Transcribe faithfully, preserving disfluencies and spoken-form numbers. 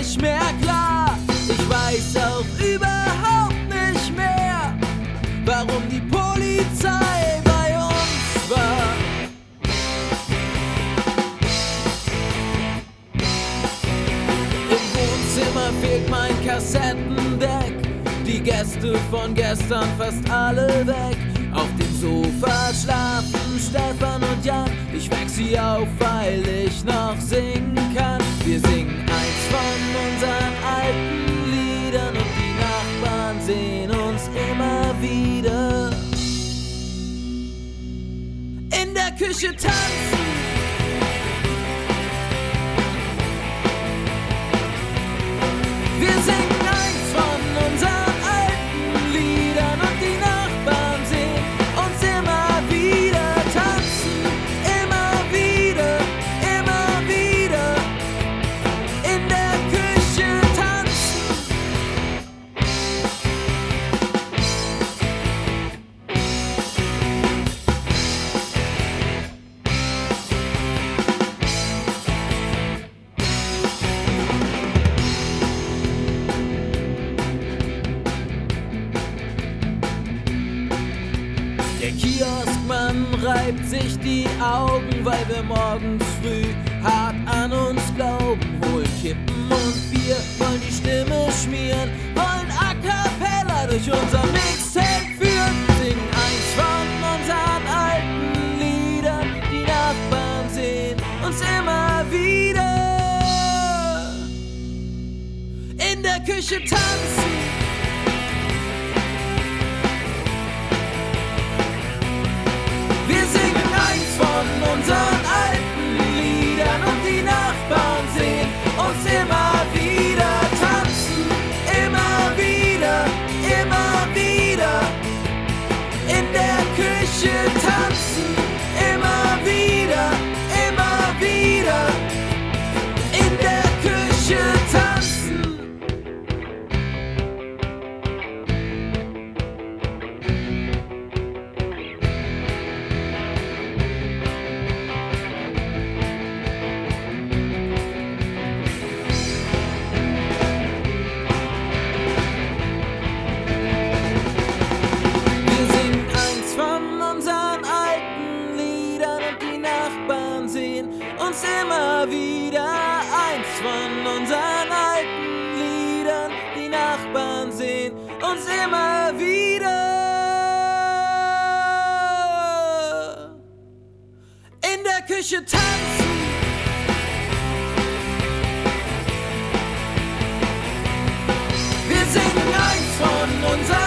nicht mehr klar. Ich weiß auch überhaupt nicht mehr, warum die Polizei bei uns war. Im Wohnzimmer fehlt mein Kassettendeck, die Gäste von gestern fast alle weg. Auf dem Sofa schlafen Stefan und Jan. Ich weck sie auf, weil ich noch singen kann. Wir singen eins von unseren alten Liedern und die Nachbarn sehen uns immer wieder in der Küche tanzen. Wir singen eins von unseren alten Liedern und die Nachbarn sehen uns immer wieder tanzen. Immer wieder, immer wieder in der Küche tanzen. Der Kioskmann reibt sich die Augen, weil wir morgens früh hart an uns glauben. Holen Kippen und Bier, wollen die Stimme schmieren, wollen a cappella durch unser Mixtape führen. Singen eins von unseren alten Liedern, die Nachbarn sehen uns immer wieder in der Küche tanzen. Wir singen eins von unseren alten Liedern und die Nachbarn sehen uns immer wieder tanzen. Immer wieder, immer wieder in der Küche tanzen. Immer wieder, immer wieder in der Küche tanzen. Uns immer wieder eins von unseren alten Liedern, die Nachbarn sehen uns immer wieder in der Küche tanzen. Wir singen eins von unseren